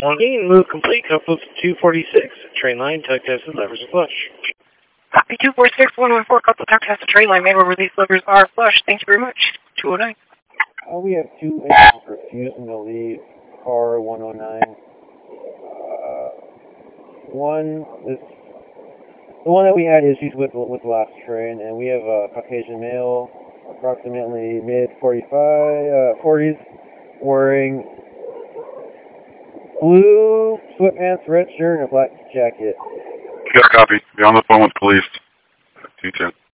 Longine, move complete. Come close to 246. Train line, tug test, and levers are flush. Copy 246, 114, couple tug test, train line, manual release levers are flush. Thank you very much. 209. We have 2 engines refusing to leave car 109. The one that we had issues with the last train, and we have a Caucasian male, approximately mid-40s, wearing blue sweatpants, red shirt, and a black jacket. Got a copy. Be on the phone with police. 210.